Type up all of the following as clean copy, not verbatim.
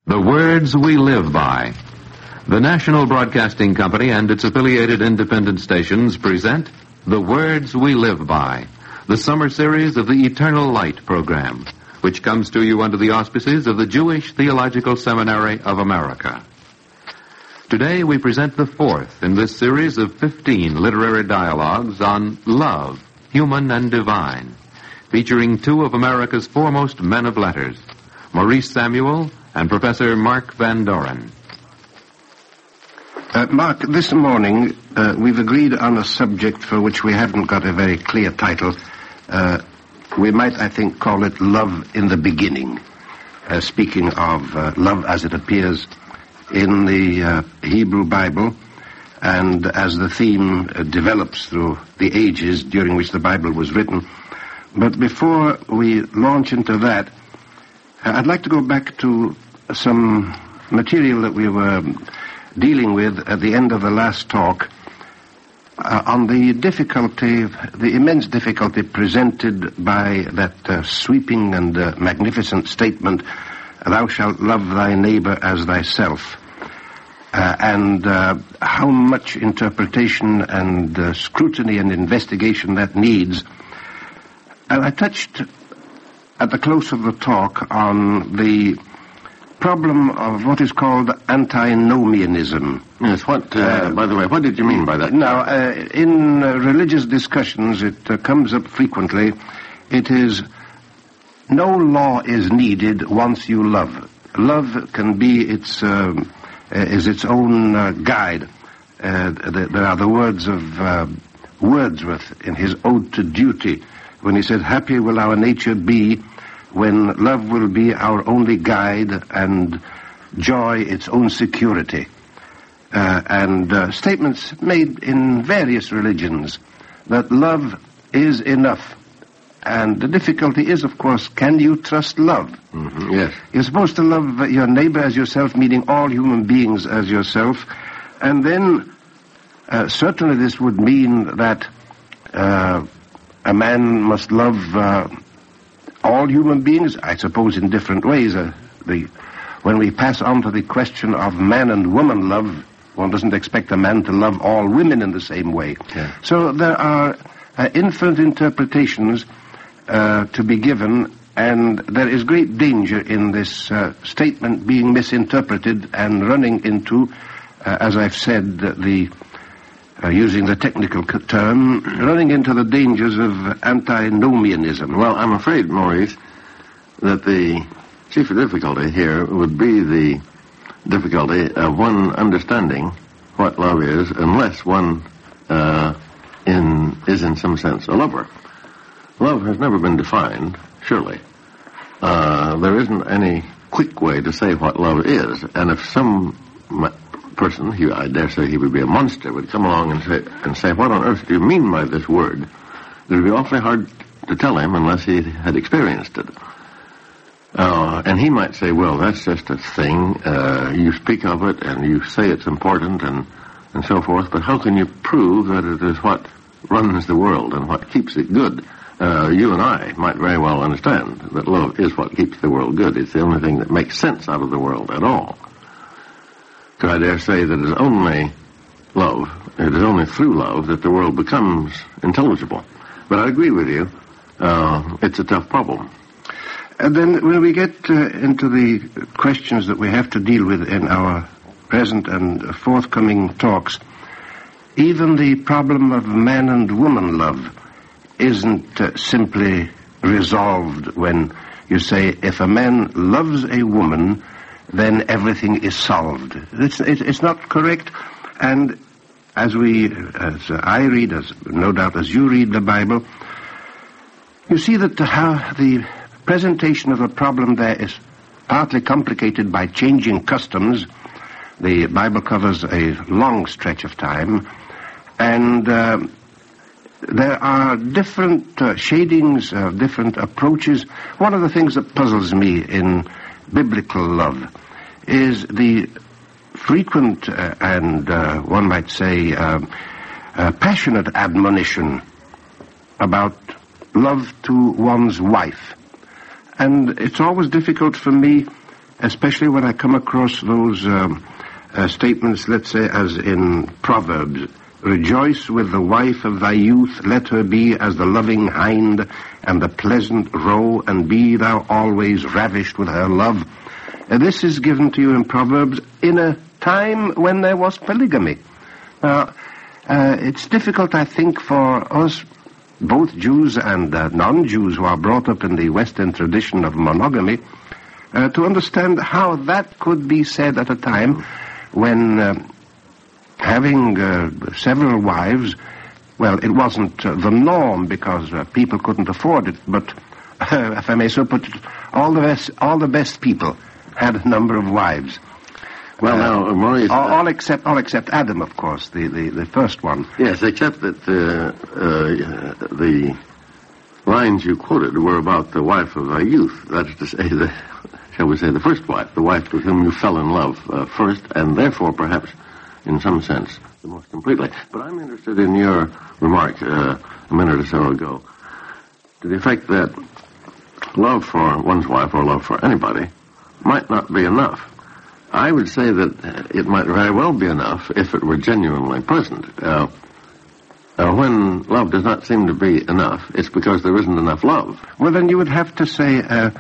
The words we live by. The National Broadcasting Company and its affiliated independent stations present The Words We Live By, the summer series of the Eternal Light program, which comes to you under the auspices of the Jewish Theological Seminary of America. Today we present the fourth in this series of 15 literary dialogues on love, human and divine, featuring two of America's foremost men of letters, Maurice Samuel and Professor Mark Van Doren. Mark, this morning we've agreed on a subject for which we haven't got a very clear title. We might, I think, call it Love in the Beginning, speaking of love as it appears in the Hebrew Bible and as the theme develops through the ages during which the Bible was written. But before we launch into that, I'd like to go back to some material that we were dealing with at the end of the last talk on the difficulty, the immense difficulty presented by that sweeping and magnificent statement, "Thou shalt love thy neighbor as thyself," and how much interpretation and scrutiny and investigation that needs. And I touched at the close of the talk on the problem of what is called antinomianism. Yes, what, by the way, what did you mean by that? Now, in religious discussions, it comes up frequently. It is, no law is needed once you love. Love can be is its own guide. There are the words of Wordsworth in his Ode to Duty, when he said, "Happy will our nature be when love will be our only guide and joy its own security." And statements made in various religions that love is enough. And the difficulty is, of course, can you trust love? Mm-hmm, yes. You're supposed to love your neighbor as yourself, meaning all human beings as yourself. And then certainly this would mean that a man must love all human beings, I suppose, in different ways. When we pass on to the question of man and woman love, one doesn't expect a man to love all women in the same way. Yeah. So there are infinite interpretations to be given, and there is great danger in this statement being misinterpreted and running into, as I've said, using the technical term, running into the dangers of antinomianism. Well, I'm afraid, Maurice, that the chief difficulty here would be the difficulty of one understanding what love is, unless one is in some sense a lover. Love has never been defined, surely. There isn't any quick way to say what love is, and if some person, I dare say he would be a monster, would come along and say, "What on earth do you mean by this word?" It would be awfully hard to tell him unless he had experienced it. And he might say, "Well, that's just a thing. You speak of it and you say it's important and so forth, but how can you prove that it is what runs the world and what keeps it good?" You and I might very well understand that love is what keeps the world good. It's the only thing that makes sense out of the world at all. So I dare say that it is only love, it is only through love that the world becomes intelligible. But I agree with you, it's a tough problem. And then when we get into the questions that we have to deal with in our present and forthcoming talks, even the problem of man and woman love isn't simply resolved when you say, if a man loves a woman, then everything is solved. It's not correct. And as I read, as no doubt as you read the Bible, you see that the presentation of a problem there is partly complicated by changing customs. The Bible covers a long stretch of time, and there are different shadings, different approaches. One of the things that puzzles me in biblical love is the frequent and one might say passionate admonition about love to one's wife. And it's always difficult for me especially when I come across those statements, let's say, as in Proverbs. Rejoice with the wife of thy youth, let her be as the loving hind and the pleasant roe, and be thou always ravished with her love. This is given to you in Proverbs in a time when there was polygamy. Now, it's difficult, I think, for us, both Jews and non-Jews who are brought up in the Western tradition of monogamy, to understand how that could be said at a time when having several wives, well, it wasn't the norm because people couldn't afford it, but if I may so put it, all the best people had a number of wives. Well, now, Maurice... all except Adam, of course, the first one. Yes, except that the lines you quoted were about the wife of youth. That is to say, shall we say, the first wife, the wife with whom you fell in love first, and therefore, perhaps, in some sense, the most completely. But I'm interested in your remark a minute or so ago, to the effect that love for one's wife or love for anybody might not be enough. I would say that it might very well be enough if it were genuinely present. When love does not seem to be enough, it's because there isn't enough love. Well, then you would have to say,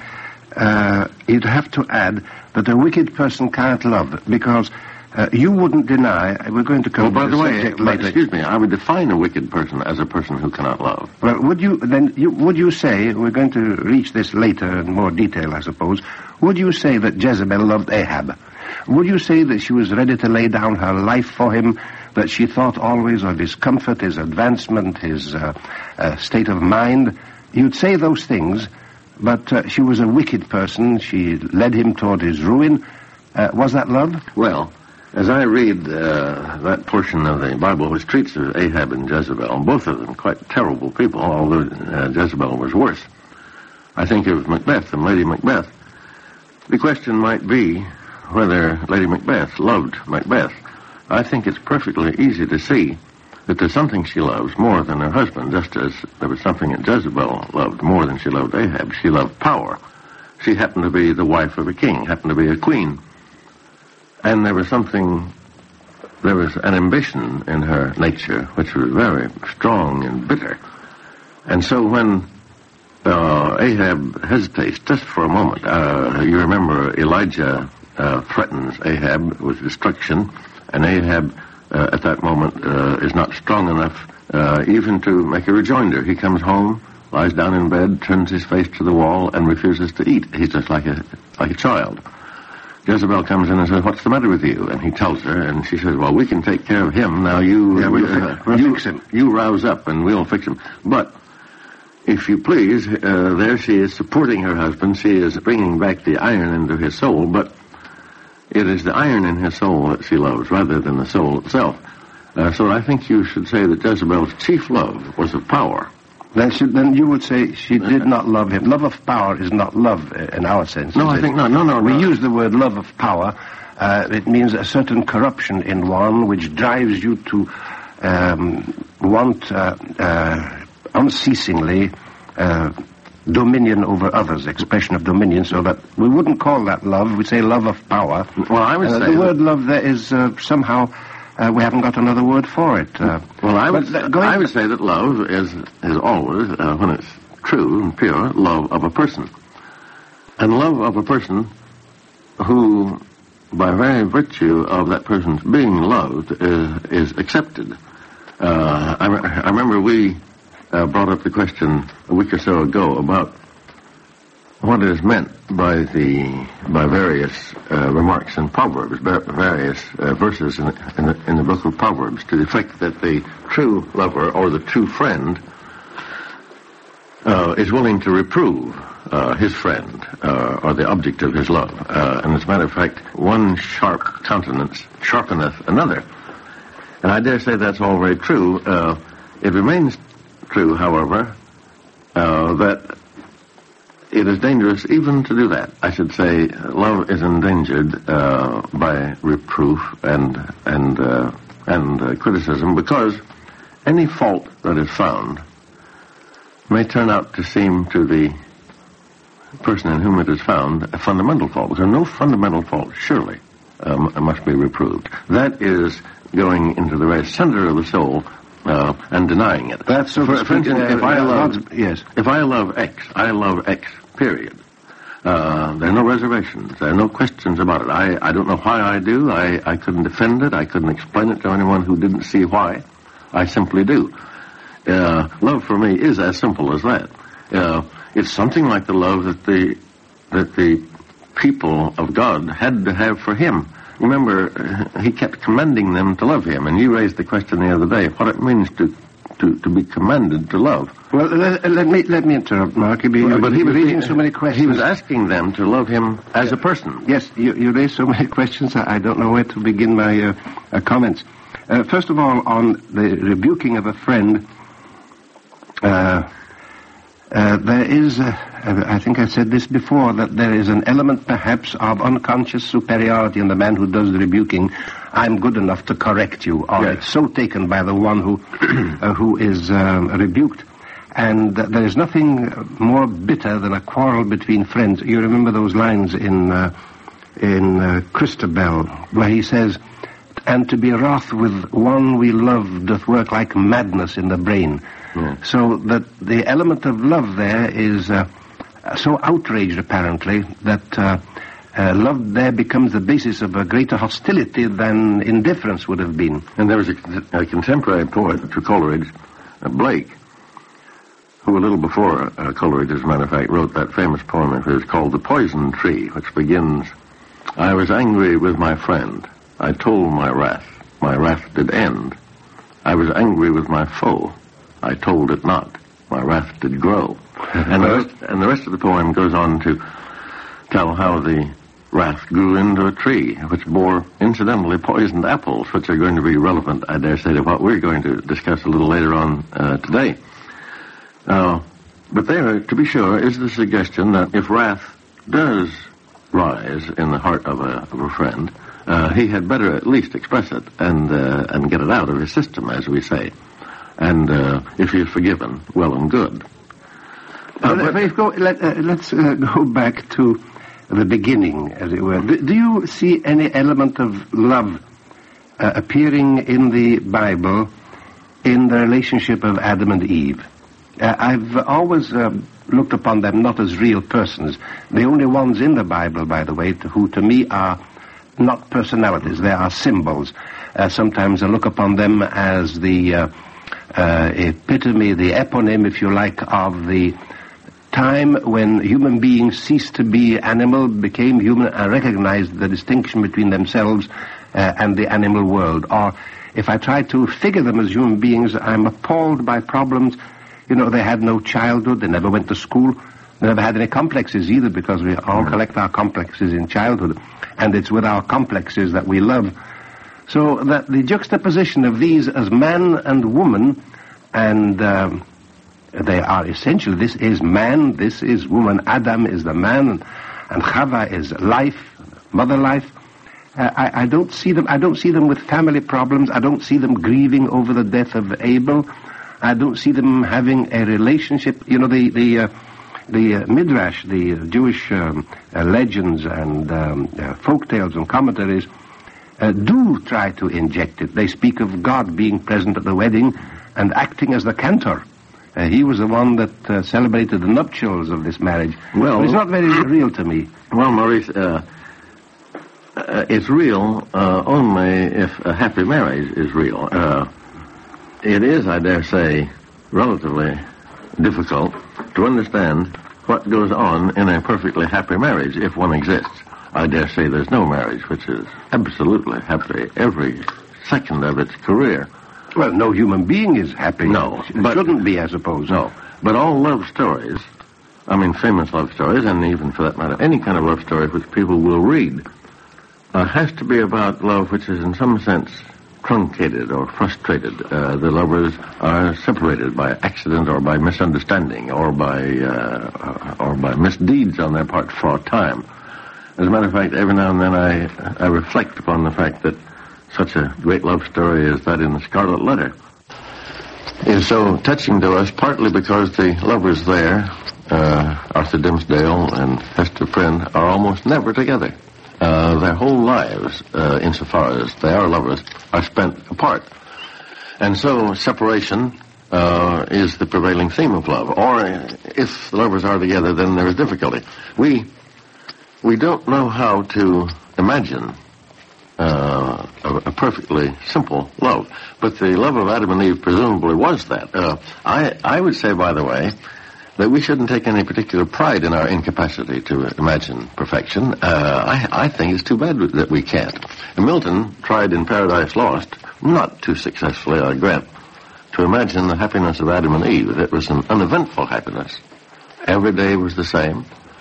you'd have to add that a wicked person can't love, because you wouldn't deny, we're going to come to the subject later. Excuse me, I would define a wicked person as a person who cannot love. Well, would you say, we're going to reach this later in more detail, I suppose, would you say that Jezebel loved Ahab? Would you say that she was ready to lay down her life for him, that she thought always of his comfort, his advancement, his state of mind? You'd say those things, but she was a wicked person. She led him toward his ruin. Was that love? Well, as I read that portion of the Bible which treats of Ahab and Jezebel, both of them quite terrible people, although Jezebel was worse, I think of Macbeth and Lady Macbeth. The question might be whether Lady Macbeth loved Macbeth. I think it's perfectly easy to see that there's something she loves more than her husband, just as there was something that Jezebel loved more than she loved Ahab. She loved power. She happened to be the wife of a king, happened to be a queen. And there was an ambition in her nature which was very strong and bitter. And so when Ahab hesitates just for a moment, you remember Elijah threatens Ahab with destruction, and Ahab at that moment is not strong enough even to make a rejoinder. He comes home, lies down in bed, turns his face to the wall, and refuses to eat. He's just like a child. Jezebel comes in and says, "What's the matter with you?" And he tells her, and she says, "Well, we can take care of him. Now we'll fix him. You rouse up and we'll fix him." But if you please, there she is supporting her husband. She is bringing back the iron into his soul, but it is the iron in his soul that she loves rather than the soul itself. So I think you should say that Jezebel's chief love was of power. Then you would say she did not love him. Love of power is not love in our sense. No, I think not. No. We use the word love of power. It means a certain corruption in one which drives you to want unceasingly dominion over others, expression of dominion, so that we wouldn't call that love. We'd say love of power. Well, I would say the word love there is somehow... we haven't got another word for it. I would say that love is always, when it's true and pure, love of a person. And love of a person who, by very virtue of that person's being loved, is accepted. I remember we brought up the question a week or so ago about what is meant by various remarks in Proverbs, various verses in the book of Proverbs, to the effect that the true lover or the true friend is willing to reprove his friend or the object of his love. And as a matter of fact, one sharp countenance sharpeneth another. And I dare say that's all very true. It remains true, however, that it is dangerous even to do that. I should say love is endangered by reproof and criticism, because any fault that is found may turn out to seem to the person in whom it is found a fundamental fault. Because no fundamental fault, surely, must be reproved. That is going into the very center of the soul and denying it. That's so. For instance, if I love X, I love X, period. There are no reservations. There are no questions about it. I don't know why I do. I couldn't defend it. I couldn't explain it to anyone who didn't see why. I simply do. Love for me is as simple as that. It's something like the love that the people of God had to have for him. Remember, he kept commending them to love him, and you raised the question the other day, what it means to be commanded to love. Well, let me interrupt, Mark. But he was raising so many questions. He was asking them to love him as a person. Yes, you raised so many questions, I don't know where to begin my comments. First of all, on the rebuking of a friend, there is, I think I said this before, that there is an element perhaps of unconscious superiority in the man who does the rebuking. I'm good enough to correct you, or it's so taken by the one who is rebuked. And there is nothing more bitter than a quarrel between friends. You remember those lines in Christabel, where he says, "And to be wroth with one we love doth work like madness in the brain." So that the element of love there is so outraged, apparently, that love there becomes the basis of a greater hostility than indifference would have been. And there was a contemporary poet to Coleridge, Blake, who a little before Coleridge, as a matter of fact, wrote that famous poem of his called The Poison Tree, which begins, "I was angry with my friend. I told my wrath did end. I was angry with my foe. I told it not. My wrath did grow." And the rest of the poem goes on to tell how the wrath grew into a tree, which bore, incidentally, poisoned apples, which are going to be relevant, I dare say, to what we're going to discuss a little later on today. But there, to be sure, is the suggestion that if wrath does rise in the heart of a friend, he had better at least express it and get it out of his system, as we say. And if he is forgiven, well and good. Let's go back to the beginning, as it were. Do you see any element of love appearing in the Bible in the relationship of Adam and Eve? I've always looked upon them not as real persons. The only ones in the Bible, by the way, who to me are not personalities. They are symbols. Sometimes I look upon them as the epitome, the eponym, if you like, of the time when human beings ceased to be animal, became human, and recognized the distinction between themselves and the animal world. Or if I try to figure them as human beings, I'm appalled by problems. You know, they had no childhood, they never went to school, they never had any complexes either, because we all collect our complexes in childhood, and it's with our complexes that we love. So that the juxtaposition of these as man and woman, and they are essentially, this is man, this is woman, Adam is the man, and Chava is life, mother life. I don't see them with family problems. I don't see them grieving over the death of Abel. I don't see them having a relationship. You know, the Midrash, the Jewish legends and folk tales and commentaries do try to inject it. They speak of God being present at the wedding and acting as the cantor. He was the one that celebrated the nuptials of this marriage. Well, it's not very real to me. Well, Maurice, it's real only if a happy marriage is real. It is, I dare say, relatively difficult to understand what goes on in a perfectly happy marriage if one exists. I dare say there's no marriage which is absolutely happy every second of its career. Well, no human being is happy. No. It shouldn't be, I suppose. No. But all love stories, I mean famous love stories, and even for that matter, any kind of love story which people will read, has to be about love which is in some sense truncated or frustrated. The lovers are separated by accident or by misunderstanding or by misdeeds on their part for a time. As a matter of fact, every now and then I reflect upon the fact that such a great love story as that in The Scarlet Letter is so touching to us, partly because the lovers there Arthur Dimmesdale and Hester Prynne are almost never together. Their whole lives, insofar as they are lovers, are spent apart. And so separation is the prevailing theme of love. Or if the lovers are together, then there is difficulty. We don't know how to imagine a perfectly simple love. But the love of Adam and Eve presumably was that. I would say, by the way, that we shouldn't take any particular pride in our incapacity to imagine perfection. I think it's too bad that we can't. Milton tried in Paradise Lost, not too successfully, I grant, to imagine the happiness of Adam and Eve. It was an uneventful happiness. Every day was the same.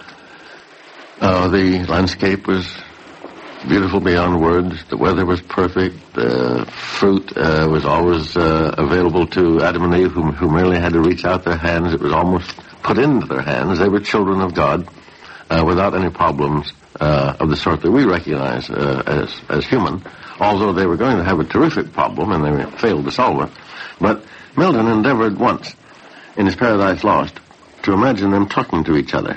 The landscape was beautiful beyond words. The weather was perfect. The fruit was always available to Adam and Eve, who merely had to reach out their hands. It was almost put into their hands. They were children of God without any problems of the sort that we recognize as human, although they were going to have a terrific problem, and they failed to solve it. But Milton endeavored once, in his Paradise Lost, to imagine them talking to each other.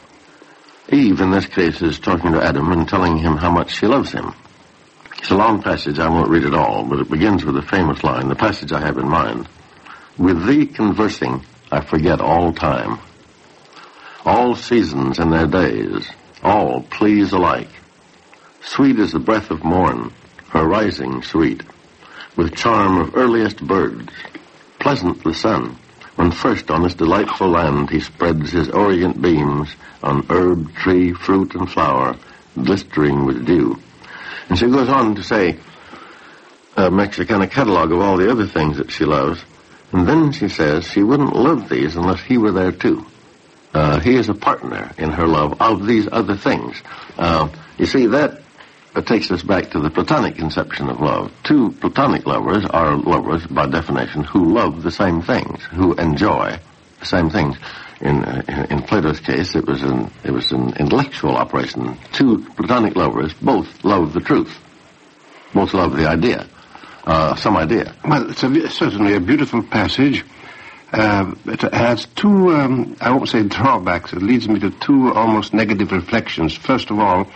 Eve, in this case, is talking to Adam and telling him how much she loves him. It's a long passage. I won't read it all, but it begins with a famous line, the passage I have in mind. With thee conversing, I forget all time. All seasons and their days, all please alike. Sweet is the breath of morn, her rising sweet. With charm of earliest birds, pleasant the sun, when first on this delightful land he spreads his orient beams on herb, tree, fruit, and flower, glistering with dew. And she goes on to say, makes a kind of catalog of all the other things that she loves, and then she says she wouldn't love these unless he were there too. He is a partner in her love of these other things. You see, that takes us back to the Platonic conception of love. Two Platonic lovers are lovers, by definition, who love the same things, who enjoy the same things. In Plato's case, it was an intellectual operation. Two Platonic lovers both love the truth, both love the idea, some idea. Well, it's certainly a beautiful passage. It has two, I won't say drawbacks. It leads me to two almost negative reflections. First of all,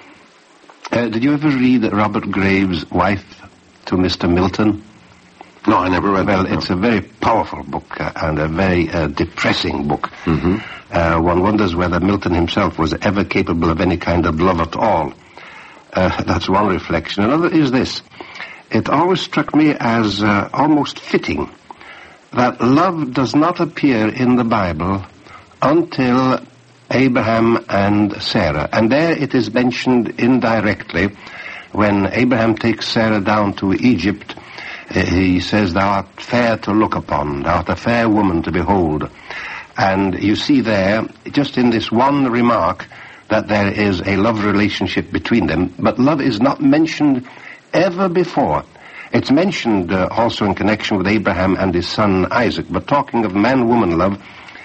did you ever read Robert Graves' Wife to Mr. Milton? No, I never read that. Well, it's a very powerful book and a very depressing book. Mm-hmm. One wonders whether Milton himself was ever capable of any kind of love at all. That's one reflection. Another is this. It always struck me as almost fitting that love does not appear in the Bible until Abraham and Sarah. And there it is mentioned indirectly when Abraham takes Sarah down to Egypt. He says, thou art fair to look upon, thou art a fair woman to behold. And you see there, just in this one remark, that there is a love relationship between them, but love is not mentioned ever before. It's mentioned also in connection with Abraham and his son Isaac, but talking of man-woman love,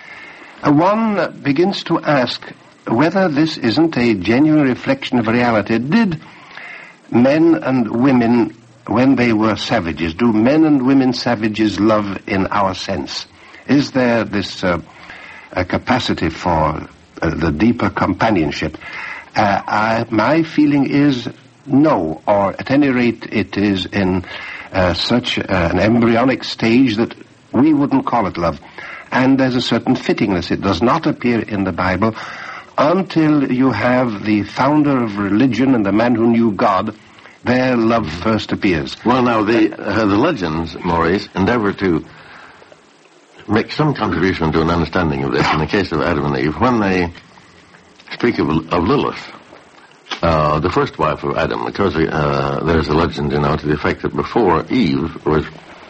one begins to ask whether this isn't a genuine reflection of reality. Did men and women, when they were savages, do men and women savages love in our sense? Is there this capacity for the deeper companionship? My feeling is no, or at any rate it is in such an embryonic stage that we wouldn't call it love. And there's a certain fittingness. It does not appear in the Bible until you have the founder of religion and the man who knew God. Their love first appears. Well, now, the legends, Maurice, endeavor to make some contribution to an understanding of this. In the case of Adam and Eve, when they speak of Lilith, the first wife of Adam, because there's a legend, to the effect that before Eve was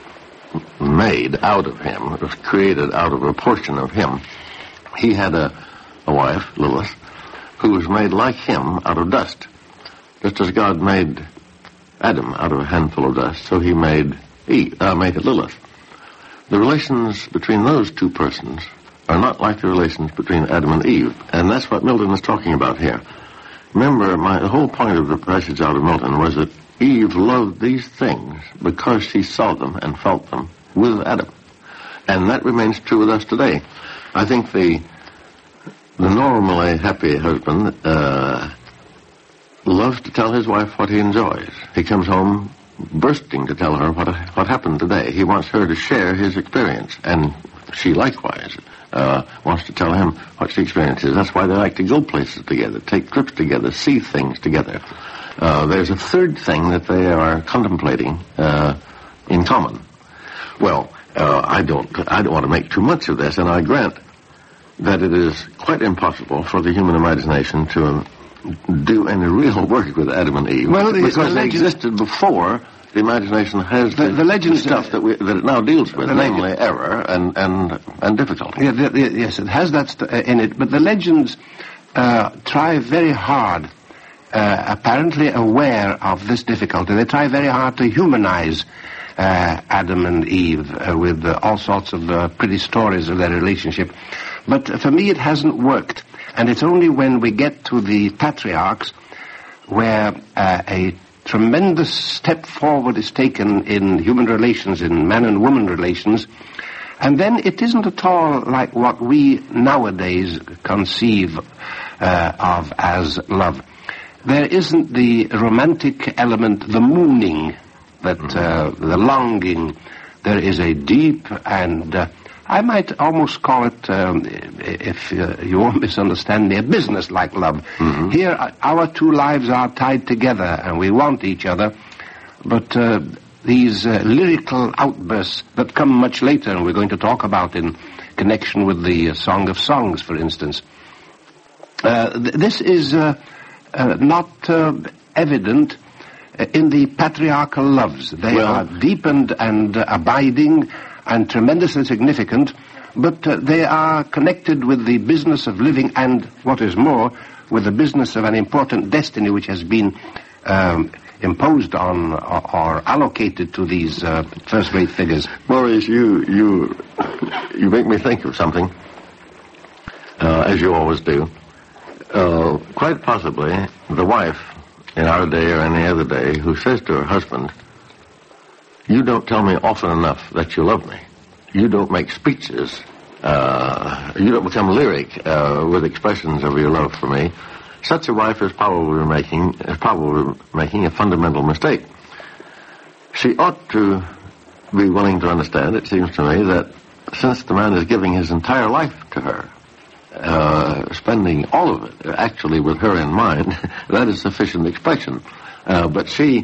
made out of him, was created out of a portion of him, he had a wife, Lilith, who was made like him out of dust. Just as God made Adam out of a handful of dust, so he made Lilith. The relations between those two persons are not like the relations between Adam and Eve, and that's what Milton is talking about here. Remember, the whole point of the passage out of Milton was that Eve loved these things because she saw them and felt them with Adam. And that remains true with us today. I think the The normally happy husband loves to tell his wife what he enjoys. He comes home bursting to tell her what happened today. He wants her to share his experience, and she likewise wants to tell him what she experiences. That's why they like to go places together, take trips together, see things together. There's a third thing that they are contemplating in common. Well, I don't want to make too much of this, and I grant that it is quite impossible for the human imagination to do any real work with Adam and Eve, because they existed before the imagination has the legend stuff that it now deals with, namely error and difficulty. Yes, it has that in it, but the legends try very hard, apparently aware of this difficulty. They try very hard to humanize Adam and Eve with all sorts of pretty stories of their relationship. But for me, it hasn't worked. And it's only when we get to the patriarchs where a tremendous step forward is taken in human relations, in man and woman relations, and then it isn't at all like what we nowadays conceive of as love. There isn't the romantic element, the mooning, the longing. There is a deep and I might almost call it, if you won't misunderstand me, a business-like love. Mm-hmm. Here, our two lives are tied together, and we want each other, but these lyrical outbursts that come much later, and we're going to talk about in connection with the Song of Songs, for instance, this is not evident in the patriarchal loves. They are deepened and abiding and tremendously significant, but they are connected with the business of living and, what is more, with the business of an important destiny which has been imposed on or allocated to these first-rate figures. Maurice, you make me think of something, as you always do. Quite possibly, the wife in our day or any other day who says to her husband, "You don't tell me often enough that you love me. You don't make speeches. You don't become lyric with expressions of your love for me." Such a wife is probably making a fundamental mistake. She ought to be willing to understand, it seems to me, that since the man is giving his entire life to her, spending all of it actually with her in mind, that is sufficient expression. But she,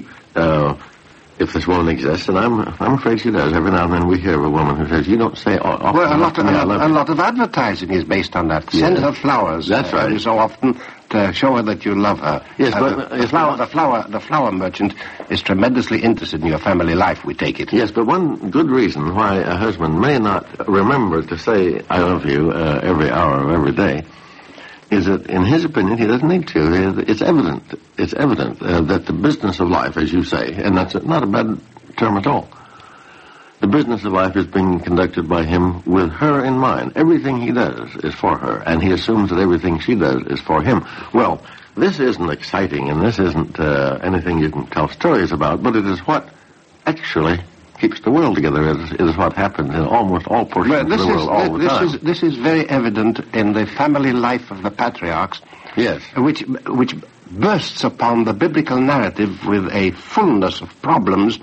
if this woman exists, and I'm afraid she does, every now and then we hear of a woman who says, "You don't say often a lot of advertising is based on that. Yes. Send her flowers. That's right. Every so often to show her that you love her. Yes, but the flower merchant is tremendously interested in your family life, we take it. Yes, but one good reason why a husband may not remember to say "I love you" every hour of every day is that, in his opinion, he doesn't need to. It's evident that the business of life, as you say, and that's not a bad term at all, the business of life is being conducted by him with her in mind. Everything he does is for her, and he assumes that everything she does is for him. Well, this isn't exciting, and this isn't anything you can tell stories about, but it is what actually keeps the world together. It is what happens in almost all portions of the world all the time. This is very evident in the family life of the patriarchs. Yes. Which bursts upon the biblical narrative with a fullness of problems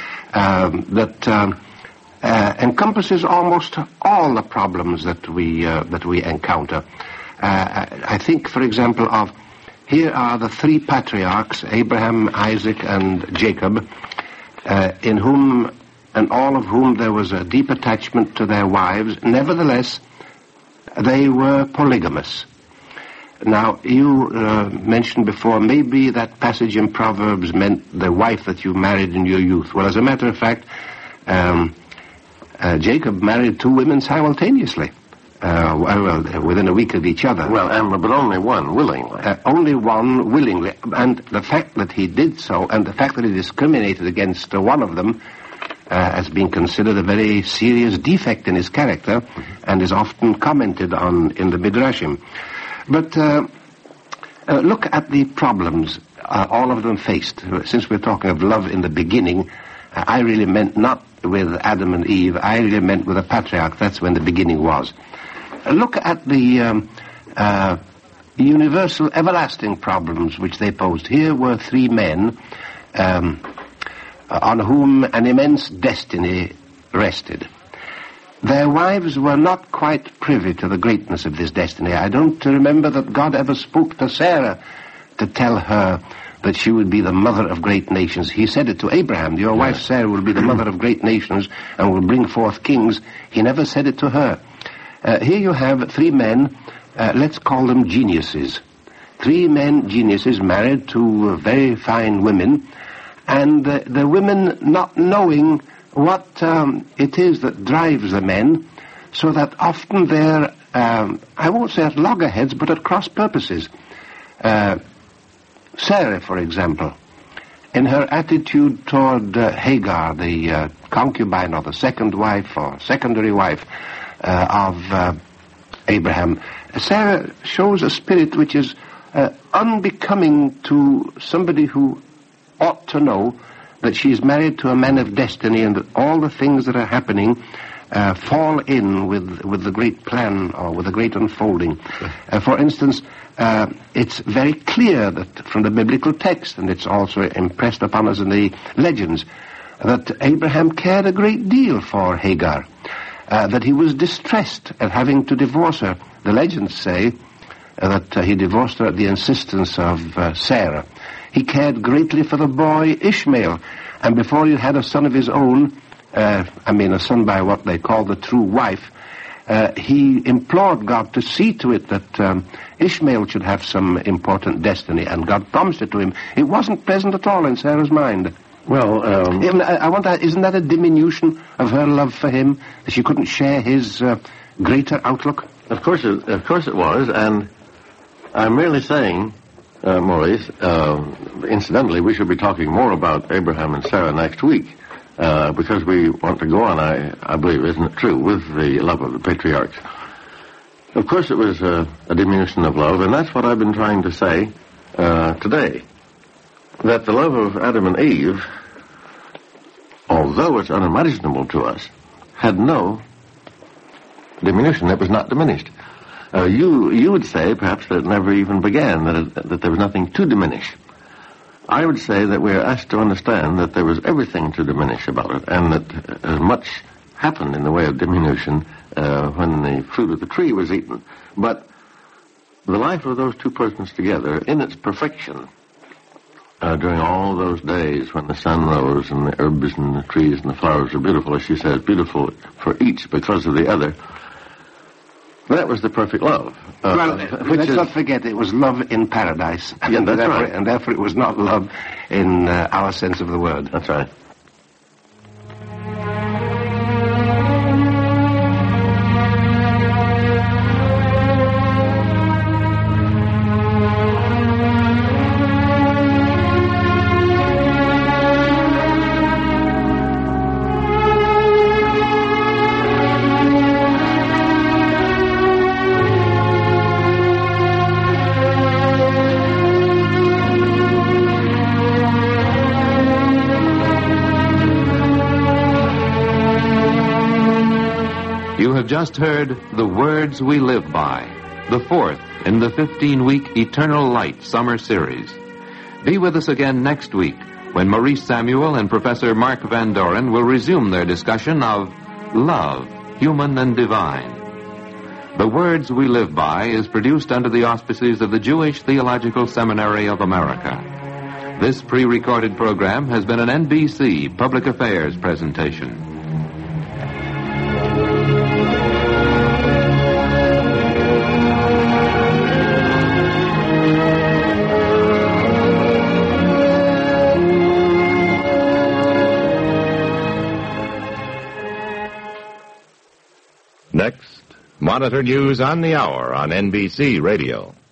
that encompasses almost all the problems that we encounter. I think, for example, of here are the three patriarchs, Abraham, Isaac, and Jacob, in whom and all of whom there was a deep attachment to their wives. Nevertheless, they were polygamous. Now, you mentioned before, maybe that passage in Proverbs meant the wife that you married in your youth. Well, as a matter of fact, Jacob married two women simultaneously, within a week of each other. Well, but only one willingly. Only one willingly. And the fact that he did so, and the fact that he discriminated against one of them, has been considered a very serious defect in his character, and is often commented on in the Midrashim. But look at the problems all of them faced. Since we're talking of love in the beginning, I really meant not with Adam and Eve, I really meant with the patriarch. That's when the beginning was. Look at the universal, everlasting problems which they posed. Here were three men on whom an immense destiny rested. Their wives were not quite privy to the greatness of this destiny. I don't remember that God ever spoke to Sarah to tell her that she would be the mother of great nations. He said it to Abraham, your wife Sarah will be the mother of great nations and will bring forth kings. He never said it to her. Here you have three men, let's call them geniuses. Three men geniuses married to very fine women, and the women not knowing what it is that drives the men, so that often they're, I won't say at loggerheads, but at cross purposes. Sarah, for example, in her attitude toward Hagar, the concubine or the second wife or secondary wife of Abraham, Sarah shows a spirit which is unbecoming to somebody who ought to know that she's married to a man of destiny and that all the things that are happening fall in with the great plan or with the great unfolding. For instance, it's very clear that from the biblical text, and it's also impressed upon us in the legends, that Abraham cared a great deal for Hagar, that he was distressed at having to divorce her. The legends say that he divorced her at the insistence of Sarah. He cared greatly for the boy Ishmael, and before he had a son of his own, a son by what they call the true wife, he implored God to see to it that Ishmael should have some important destiny, and God promised it to him. It wasn't present at all in Sarah's mind. Well, isn't that a diminution of her love for him, that she couldn't share his greater outlook? Of course it was, and I'm merely saying, Maurice, incidentally, we should be talking more about Abraham and Sarah next week, because we want to go on, I believe, isn't it true, with the love of the patriarchs. Of course it was a diminution of love, and that's what I've been trying to say today, that the love of Adam and Eve, although it's unimaginable to us, had no diminution. It was not diminished. You would say, perhaps, that it never even began, that there was nothing to diminish. I would say that we are asked to understand that there was everything to diminish about it, and that much happened in the way of diminution when the fruit of the tree was eaten. But the life of those two persons together, in its perfection, during all those days when the sun rose and the herbs and the trees and the flowers were beautiful, as she says, beautiful for each because of the other, that was the perfect love. Let's not forget it was love in paradise. Yeah, that's right. And therefore it was not love in our sense of the word. That's right. Just heard The Words We Live By, the fourth in the 15-week Eternal Light summer series. Be with us again next week when Maurice Samuel and Professor Mark Van Doren will resume their discussion of love, human and divine. The Words We Live By is produced under the auspices of the Jewish Theological Seminary of America. This pre-recorded program has been an NBC Public Affairs presentation. Next, Monitor News on the Hour on NBC Radio.